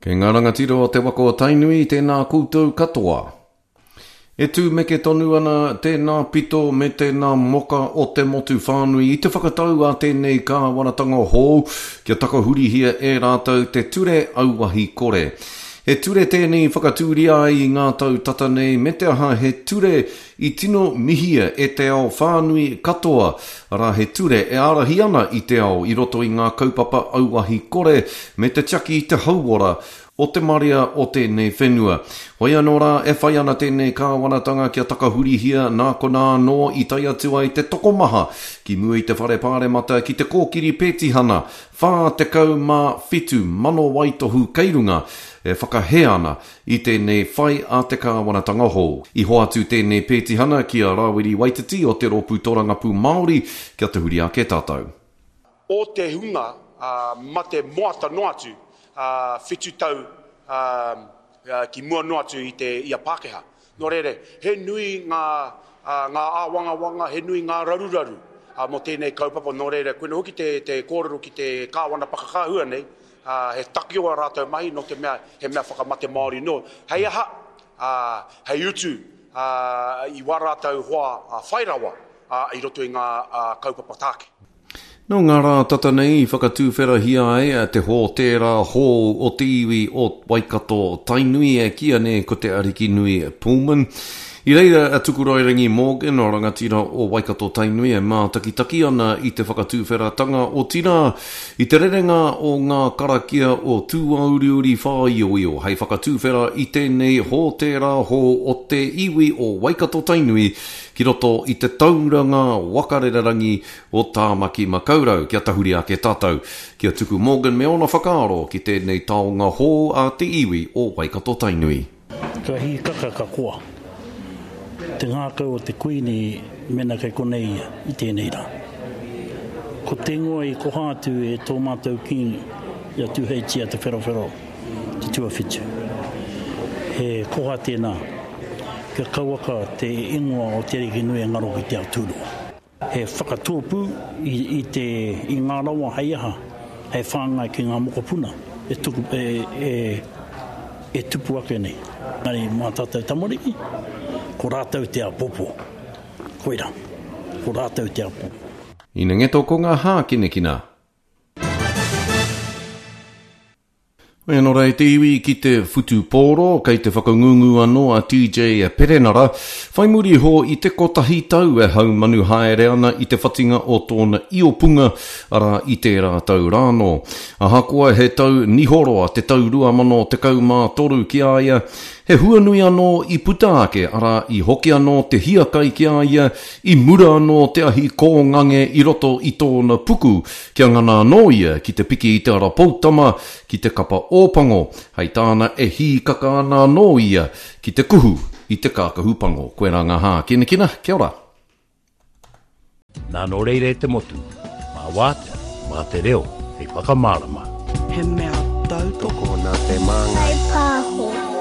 Kei ngā rangatiro o te wako o Tainui, tēnā koutou katoa. E tū me ke tonu ana tēnā pito me tēnā moka o te motu whānui i te whakatau a tēnei kāwanatanga hou kia takahuri hia e rātou te ture auahi kore. He ture tēnei whakatūria i ngā tau tata nei me te aha he ture i tino mihia e te ao whānui katoa. Ara he ture e arahi ana i te ao i roto i ngā kaupapa auahi kore me te tiaki i te hauora o te maria o tēnei whenua. Hoi anō rā e whai ana tēnei kāwanatanga kia takahuri hia nā kona no i tai atu ai te tokomaha ki mua i te whare pāremata ki te kōkiri pētihana whā te kau mā whitu mano waitohu keirunga e whakahe ana i tēnei whai a te kāwanatanga hou. I hoa atu tēnei pētihana ki a Rawiri Waititi o te Ropu Torangapu Māori kia te huri a ke tātou. O te hunga ma te moata no atu whitu tau ki mua no atu i te ia Pākehā. Nō rere, he nui ngā āwanga, he nui ngā raruraru mo tēnei kaupapa. Nō rere, koe hoki te kōrero ki te kāwana pakakāhua nei, he takioa rātou mahi no te mea, he mea whakamate Māori no. Hei aha, hei utu i warātou hoa whairawa i roto i ngā kaupapa tāke. No ngā rā tata nei i whakatūwhera hia e te hō tērā hō o te iwi o Waikato Tainui e kia ne ko te ariki nui Pullman. I reira a Tukurairangi Morgan o rangatira o Waikato Tainui e mā takitaki ana i te whakatūwhera tanga o tira i te rerenga o ngā karakia o tūauriuri whāioio. Hei whakatūwhera i tēnei hō tērā hō o te iwi o Waikato Tainui ki roto i te tauranga wakarerangi o Tāmaki Makaurau kia tahuri a ke tātou. Kia tuku Morgan me ona whakaaro ki tēnei taonga hō a te iwi o Waikato Tainui. Ka hi kakakoa. Te ngākau o te kuini mena kei konei i tēnei rā. Ko te ngoa i kohātu e tō mātou ki ia tuheitia te wherawhero, te tuawhitu. He koha tēnā, kia kauaka te ingoa o te riki nui e ngaro ki te aturua. He whakatōpu i ngā rawa hei aha, hei whāngai ki ngā mokopuna, e tupu ake nei. Nari mā tātou tamariki, ko rātou te apopo. Koira, ko rātou te apopo. Ina ngeto ko ngā hā kinekina. E no rei te iwi ki te whutu pōro, kei te whakangungu anō a TJ Perenara, whai muri ho i te kotahi tau e hau manu haere ana i te whatinga o tōna iopunga ara i te rātau rāno. A hakoa he tau nihoroa te tau 2013 ki aia, he huanui anō i puta ake ara i hoki anō te hiakai ki aia, i mura anō te ahi kōngange i roto i tōna puku, kia ngana anō ia ki te piki i te ara poutama, ki te kapa ōpango, hei tāna e hīkaka ana anō ia ki te kuhu i te kākahupango. Koe rā ngā hā kinekina, kia ora. Nā no reire te motu, mā wātea, mā te reo, hei whakamārama. He mea tau toko nā te māngai. Hei pāho.